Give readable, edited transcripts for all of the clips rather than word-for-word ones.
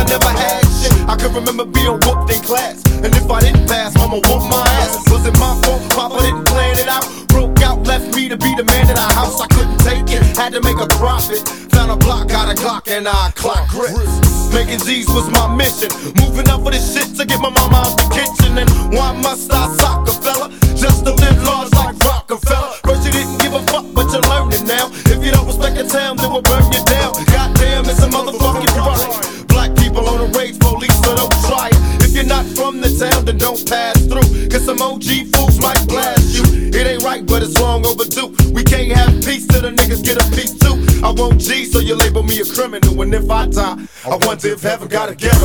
I never had shit. I can remember being whooped in class, and if I didn't pass, mama whooped my ass. Was it my fault? Papa didn't plan it out. Broke out, left me to be the man of the house. I couldn't take it, had to make a profit. Found a block, got a clock, and I clock grips. Making G's was my mission. Moving up for this shit to get my mama out the kitchen. And why must I sock a fella? Just to live large like Rockefeller. First you didn't give a fuck, but you're learning now. If you don't respect the town, then we'll burn you down. Goddamn, it's a motherfucking right. Black people on the rage police, so don't try it. If you're not from the town, then don't pass through. Cause some OG fools might blast you. It ain't right, but it's long overdue. We can't have peace till the niggas get a piece too. I want G, so you label me a criminal. And if I die, I wonder if heaven got a ghetto.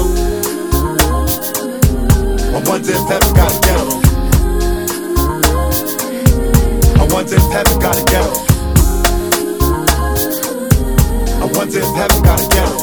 I wonder if heaven got a ghetto. I wonder if heaven got a ghetto. I wonder if heaven got a ghetto.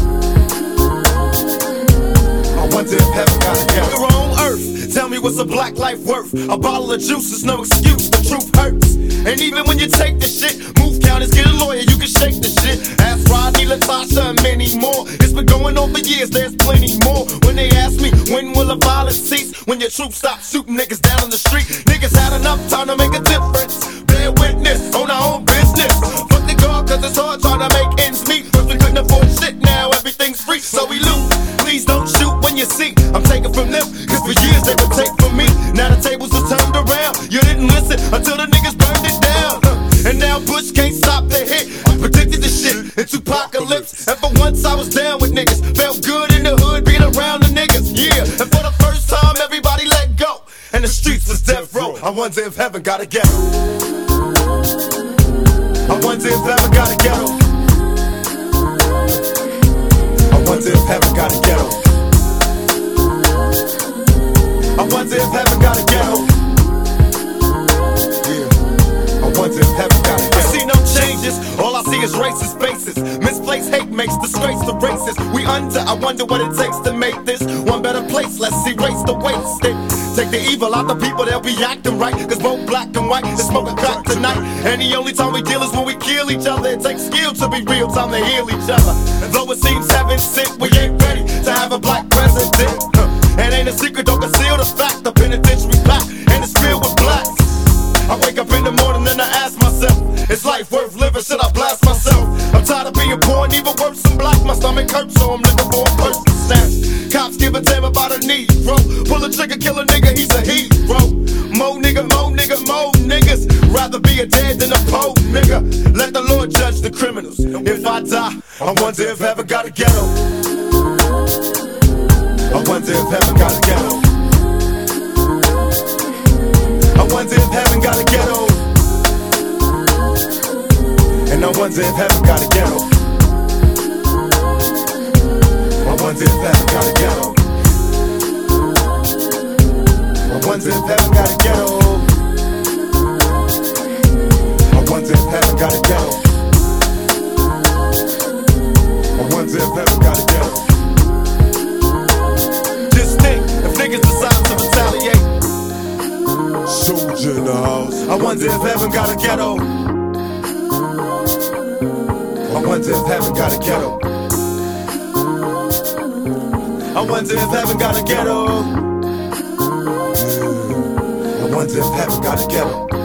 I wonder if heaven got a ghetto. You're on earth, tell me what's a black life worth? A bottle of juice is no excuse, the truth hurts. And even when you take the shit, move counters, get a lawyer, you can shake the shit. Ask Rodney, Latasha, and many more. It's been going on for years, there's plenty more. When they ask me, when will the violence cease? When your troops stop shooting niggas down on the street. Niggas had enough time to make a difference. Bear witness, on our own business. Fuck the God, cause it's hard trying to make ends meet. First we couldn't afford shit, now everything's free, so we loot. Please don't shoot when you see I'm taking from them, cause for years they would take from me. Now the tables are turned around. You didn't listen until the niggas burned it down. And now Bush can't stop the hit. I predicted the shit into apocalypse. And for once I was down with niggas. Felt good in the hood being around the niggas. Yeah, and for the first time everybody let go. And the streets was death row. I wonder if heaven got a ghetto. I wonder if heaven got a ghetto. I wonder if heaven got a ghetto. I wonder if heaven got a ghetto. Yeah. I wonder if heaven got a ghetto. I see no changes, all I see is racist faces. Misplaced hate makes disgrace to races. We under, I wonder what it takes to make this one better place. Let's erase the wasted. Take the evil out the people, they'll be acting right. Cause both black and white is smoking crack tonight. And the only time we deal is when we kill each other. It takes skill to be real, time to heal each other. And though it seems heaven sick, we ain't ready to have a black president. And ain't a secret, don't conceal the fact. The penitentiary's back, and it's filled with blacks. I wake up in the morning and I ask myself, is life worth living? Should I blast myself? I'm tired of being poor and even worse than black. My stomach hurts, so I'm looking for a person to snatch. Cops give a damn about a Negro. Pull a trigger, kill a nigga, he's a hero. Mo nigga, mo nigga, mo niggas. Rather be a dead than a poor nigga. Let the Lord judge the criminals. If I die, I wonder if heaven got a ghetto. I wonder if heaven got a ghetto. I wonder if heaven got a ghetto. And I wonder if heaven got a ghetto. I wonder if heaven got a ghetto. I wonder if heaven got a ghetto. I wonder if heaven got a ghetto. I wonder if heaven got a ghetto. Just think, if niggas decide to retaliate. Soldier in the house. I wonder if heaven got a ghetto. I wonder if heaven got a ghetto. I wonder if heaven got a ghetto. I wonder if heaven got a ghetto.